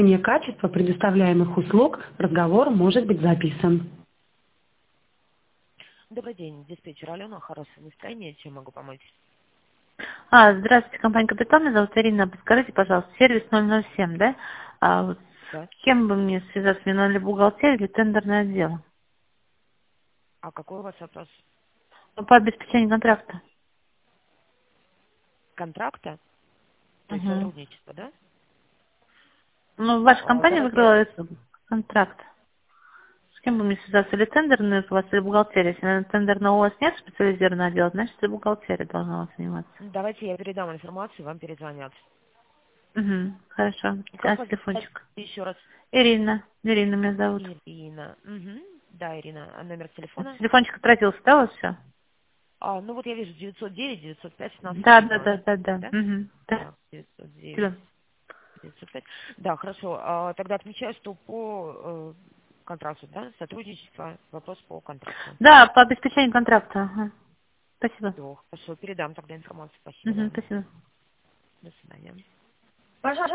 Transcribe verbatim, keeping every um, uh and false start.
Качества предоставляемых услуг разговор может быть записан. Добрый день, диспетчер Алена, хорошее настроение, чем могу помочь? А, здравствуйте, компания «Капитан», меня зовут Ирина. Подскажите, пожалуйста, сервис ноль ноль семь, да? А вот Да. с кем бы мне связаться? Мне надо ли бухгалтерия или тендерное отдел? А какой у вас вопрос? Ну, по обеспечению контракта. Контракта? То есть Угу. сотрудничество, да? Ну, ваша А, компания давайте, выиграла этот контракт. С кем бы мне связаться? Или тендерный у вас, или бухгалтерия? Если, наверное, тендерного у вас нет специализированного отдела, значит, и бухгалтерия должна у вас заниматься. давайте я передам информацию, вам перезвонят. Угу. Хорошо. А Как вас зовут? телефончик? Еще раз? Ирина. Ирина меня зовут. Ирина. Угу. Да, Ирина. А номер телефона? Телефончик отразился, да, у вас все? А, ну вот я вижу девятьсот девять девятьсот пять шестнадцать Да, да, шестнадцать, да, да, да. да? Угу. Да. Так, девятьсот девять Спасибо. девятьсот пять. Да, хорошо. А, тогда отмечаю, что по э, контракту, да, сотрудничество, вопрос по контракту. Да, по обеспечению контракта. Ага. Спасибо. Все, хорошо, передам тогда информацию. Спасибо, Угу, да. спасибо. До свидания. Пожалуйста.